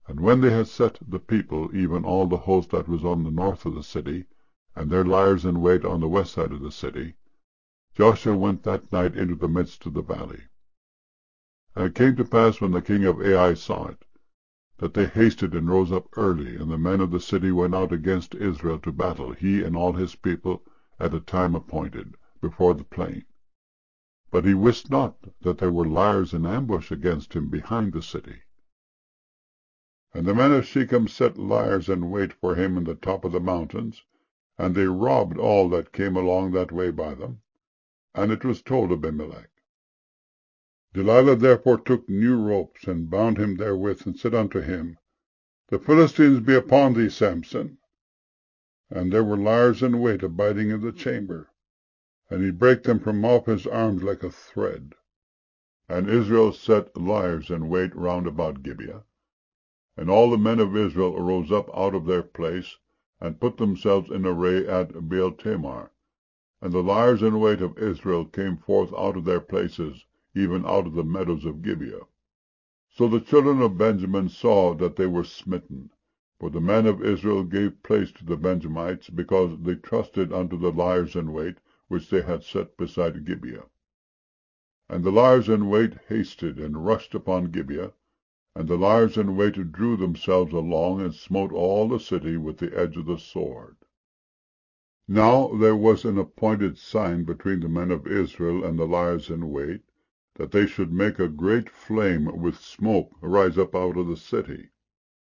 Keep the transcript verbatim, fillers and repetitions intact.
And when they had set the people, even all the host that was on the north of the city, and their liers in wait on the west side of the city, Joshua went that night into the midst of the valley. And it came to pass, when the king of Ai saw it, that they hasted and rose up early, and the men of the city went out against Israel to battle, he and all his people, at a time appointed, before the plain. But he wist not that there were liers in ambush against him behind the city. And the men of Shechem set liers in wait for him in the top of the mountains, and they robbed all that came along that way by them. And it was told Abimelech. Delilah therefore took new ropes, and bound him therewith, and said unto him, The Philistines be upon thee, Samson. And there were liers in wait abiding in the chamber, and he brake them from off his arms like a thread. And Israel set liers in wait round about Gibeah. And all the men of Israel arose up out of their place, and put themselves in array at Baal-tamar. And the liers in wait of Israel came forth out of their places, even out of the meadows of Gibeah. So the children of Benjamin saw that they were smitten, for the men of Israel gave place to the Benjamites, because they trusted unto the liers in wait, which they had set beside Gibeah. And the liers in wait hasted, and rushed upon Gibeah, and the liers in wait drew themselves along, and smote all the city with the edge of the sword. Now there was an appointed sign between the men of Israel and the liers in wait, that they should make a great flame with smoke rise up out of the city.